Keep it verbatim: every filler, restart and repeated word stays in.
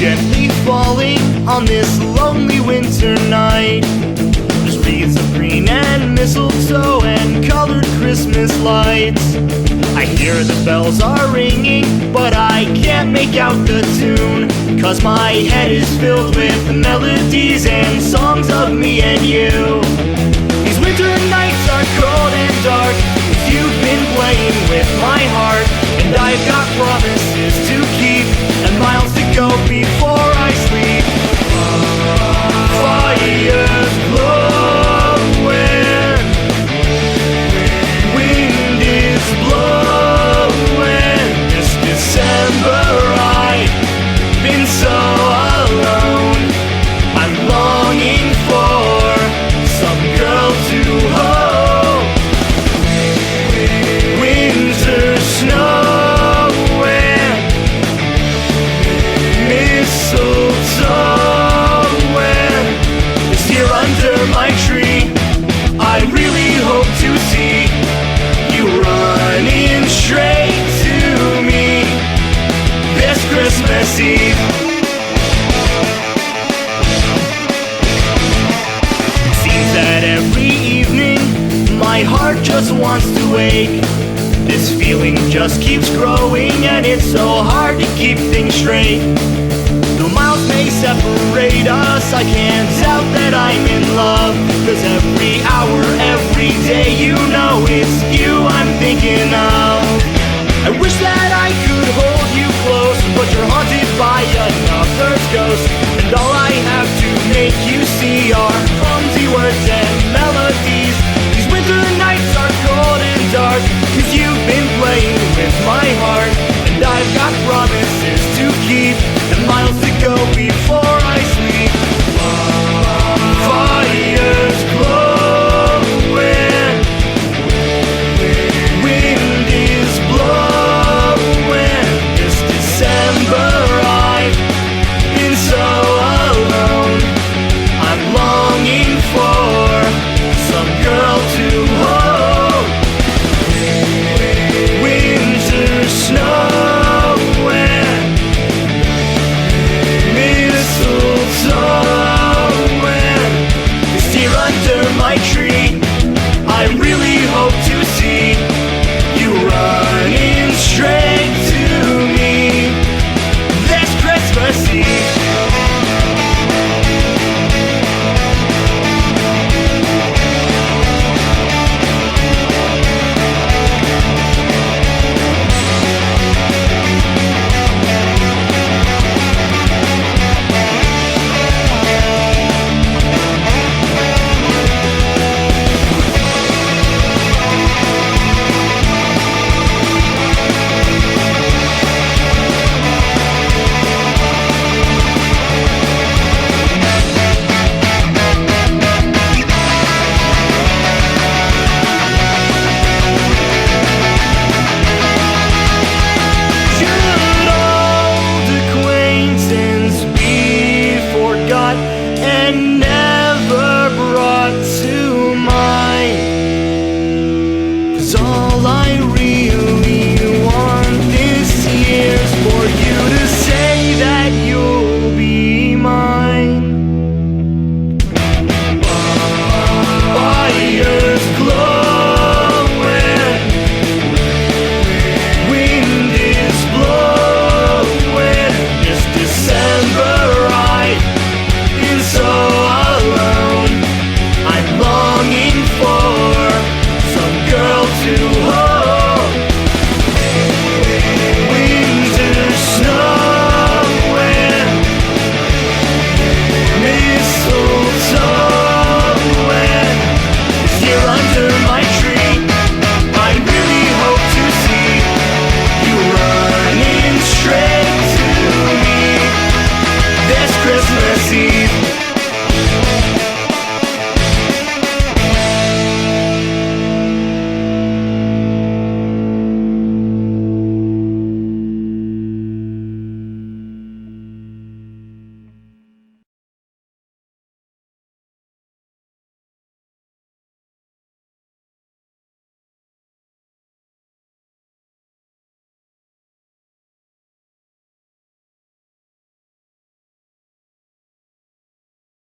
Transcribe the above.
gently falling on this lonely winter night. There's wreaths of green and mistletoe and colored Christmas lights. I hear the bells are ringing, but I can't make out the tune, 'cause my head is filled with melodies and songs of me and you. These winter nights are cold and dark, 'cause you've been playing with my heart, and I've got promises to keep and miles to go before I sleep. Fires glowing, wind is blowing. This December I've been so alone. I'm longing for some girl to hold. Winter snowing, mistletoeing. This year under my tree, I really hope to see you running straight to me this Christmas Eve. Seems that every evening my heart just wants to wake. This feeling just keeps growing, and it's so hard to keep things straight. Though miles may separate us, I can't doubt that I'm in love, 'cause every hour, every day, you know it's you I'm thinking of. I wish that I could hold you close, but you're haunted by another's ghost, and all I have to make you see are clumsy words and melodies. These winter nights are cold and dark, 'cause you've been playing with my heart, and I've got promises to keep and miles to go before I sleep. Fires glowing, wind is blowing. This December